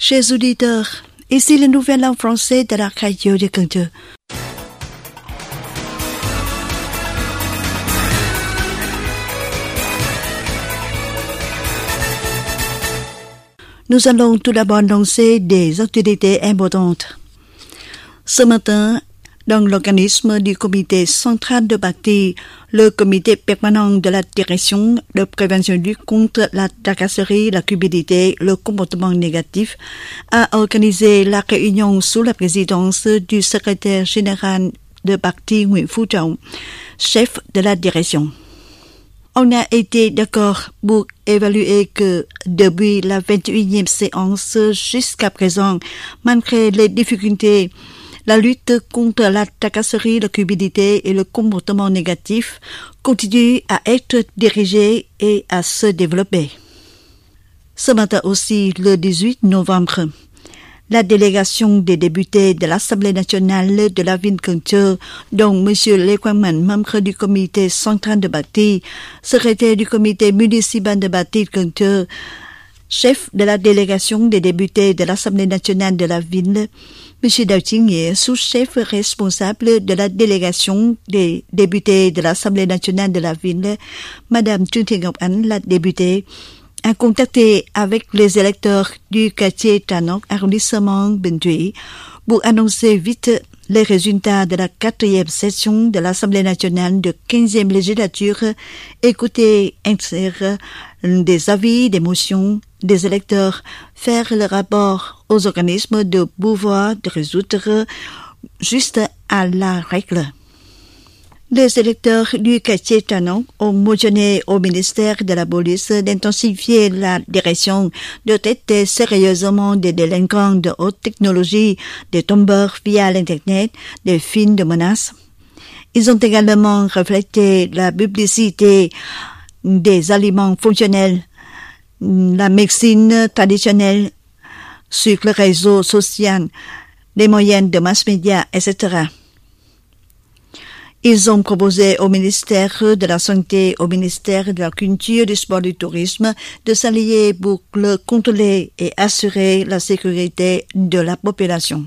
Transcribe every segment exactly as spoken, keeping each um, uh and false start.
Chers auditeurs, ici le nouvel en français de la radio de Cần Thơ. Nous allons tout d'abord annoncer des actualités importantes. Ce matin, dans l'organisme du comité central de Bati, le comité permanent de la direction de prévention du contre la tracasserie, la cupidité, le comportement négatif, a organisé la réunion sous la présidence du secrétaire général de Bati, Nguyễn Phú Trọng, chef de la direction. On a été d'accord pour évaluer que depuis la vingt et unième séance jusqu'à présent, malgré les difficultés, la lutte contre la tracasserie, la cupidité et le comportement négatif continue à être dirigée et à se développer. Ce matin aussi, le dix-huit novembre, la délégation des députés de l'Assemblée nationale de la ville Cần Thơ, dont M. Lê Quang Mạnh, membre du comité central de Bati, secrétaire du comité municipal de Bati Cần Thơ, chef de la délégation des députés de l'Assemblée nationale de la ville, M. Đào Chí Nghĩa, sous-chef responsable de la délégation des députés de l'Assemblée nationale de la ville, Mme Trương Thị Ngọc Ánh, la députée, a contacté avec les électeurs du quartier Trà Nóc, arrondissement Bình Thủy, pour annoncer vite les résultats de la quatrième session de l'Assemblée nationale de quinzième législature, écouter, insérer des avis, des motions des électeurs, faire le rapport aux organismes de pouvoir de résoudre juste à la règle. Les électeurs du quartier Trà Nóc ont motionné au ministère de la Police d'intensifier la direction, de traiter sérieusement des délinquants de haute technologie, des tombeurs via l'Internet, des films de menaces. Ils ont également reflété la publicité des aliments fonctionnels, la médecine traditionnelle sur le réseau social, les moyens de mass media, et cetera. Ils ont proposé au ministère de la Santé, au ministère de la Culture, du Sport et du Tourisme de s'allier pour le contrôler et assurer la sécurité de la population.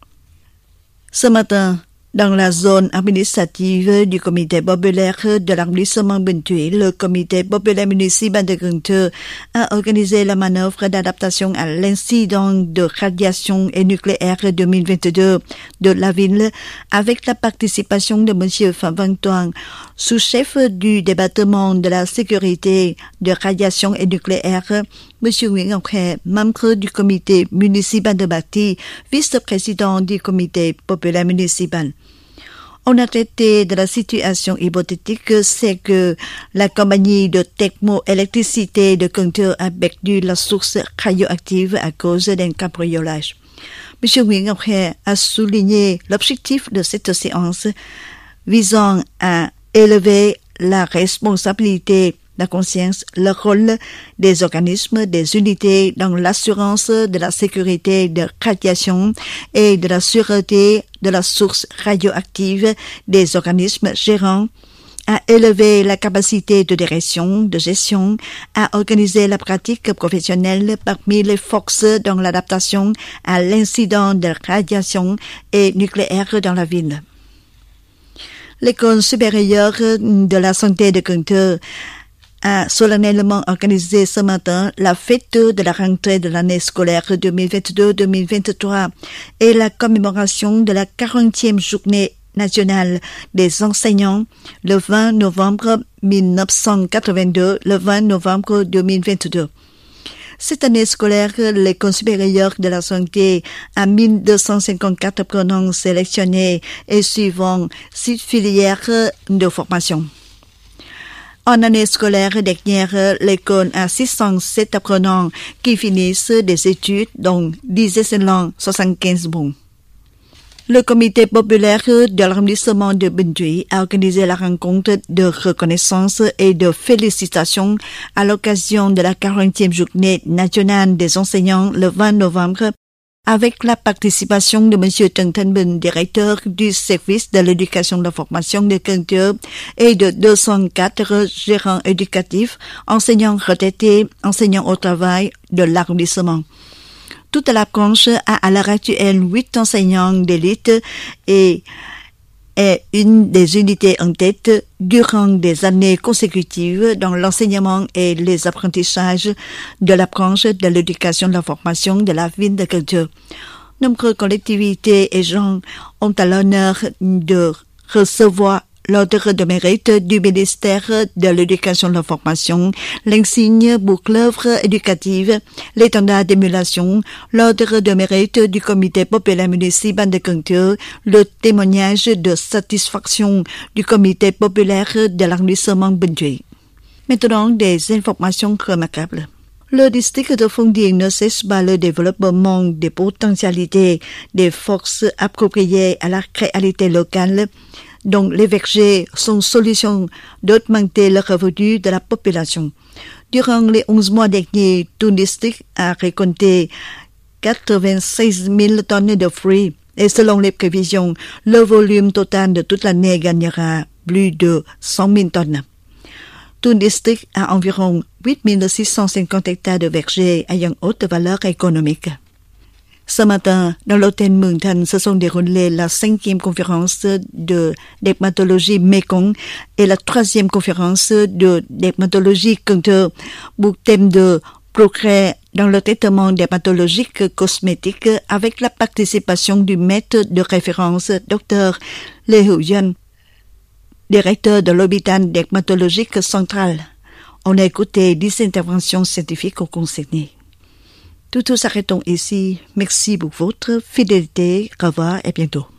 Ce matin, dans la zone administrative du comité populaire de l'arrondissement Bình Thủy, le comité populaire municipal de Cần Thơ a organisé la manœuvre d'adaptation à l'incident de radiation et nucléaire deux mille vingt-deux de la ville avec la participation de M. Phạm Văn Toàn, sous-chef du département de la sécurité de radiation et nucléaire, M. Nguyễn Ngọc Hè, membre du comité municipal de Bati, vice-président du comité populaire municipal. On a traité de la situation hypothétique, c'est que la compagnie de thermoélectricité de Cần Thơ a perdu la source radioactive à cause d'un cambriolage. M. Nguyễn Ngọc Hè a souligné l'objectif de cette séance visant à élever la responsabilité, la conscience, le rôle des organismes, des unités dans l'assurance de la sécurité de radiation et de la sûreté de la source radioactive des organismes gérants, à élever la capacité de direction, de gestion, à organiser la pratique professionnelle parmi les forces dans l'adaptation à l'incident de radiation et nucléaire dans la ville. L'École supérieure de la santé de Cần Thơ a solennellement organisé ce matin la fête de la rentrée de l'année scolaire deux mille vingt-deux deux mille vingt-trois et la commémoration de la quarantième journée nationale des enseignants le vingt novembre mille neuf cent quatre-vingt-deux, le vingt novembre deux mille vingt-deux. Cette année scolaire, l'École supérieure de la santé a mille deux cent cinquante-quatre apprenants sélectionnés et suivant six filières de formation. En année scolaire dernière, l'école a six cent sept apprenants qui finissent des études, dont dix excellents, soixante-quinze bons. Le comité populaire de l'arrondissement de Bình Thủy a organisé la rencontre de reconnaissance et de félicitations à l'occasion de la quarantième journée nationale des enseignants le vingt novembre avec la participation de M. Trần Thanh Bình, directeur du service de l'éducation de la formation de Cần Thơ, et de deux cent quatre gérants éducatifs, enseignants retraités, enseignants au travail de l'arrondissement. Toute la branche a à l'heure actuelle huit enseignants d'élite et est une des unités en tête durant des années consécutives dans l'enseignement et les apprentissages de la branche de l'éducation de la formation de la ville de Cần Thơ. Nombreuses collectivités et gens ont à l'honneur de recevoir l'ordre de mérite du ministère de l'Éducation et de la Formation, l'insigne pour l'œuvre éducative, l'étendard d'émulation, l'ordre de mérite du comité populaire municipal de Cần Thơ, le témoignage de satisfaction du comité populaire de l'arrondissement Bình Thủy. Maintenant, des informations remarquables. Le district de Phong Điền ne cesse pas le développement des potentialités des forces appropriées à la réalité locale, dont les vergers sont solutions d'augmenter le revenu de la population. Durant les onze mois derniers, tout district a récolté quatre-vingt-seize mille tonnes de fruits et selon les prévisions, le volume total de toute l'année gagnera plus de cent mille tonnes. Tout district a environ huit mille six cent cinquante hectares de vergers ayant haute valeur économique. Ce matin, dans l'hôtel Mường Thanh se sont déroulées la cinquième conférence de dermatologie Mekong et la troisième conférence de dermatologie Cần Thơ pour thème de progrès dans le traitement dermatologique cosmétique avec la participation du maître de référence Dr Lê Hữu Duân, directeur de l'hôpital dermatologique central. On a écouté dix interventions scientifiques concernées. Tout nous arrêtons ici. Merci pour votre fidélité. Au revoir et bientôt.